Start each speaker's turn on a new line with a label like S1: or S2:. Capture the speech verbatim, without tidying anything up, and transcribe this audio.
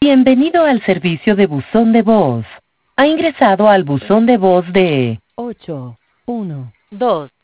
S1: Bienvenido al servicio de buzón de voz. Ha ingresado al buzón de voz de
S2: ocho, uno,
S3: dos,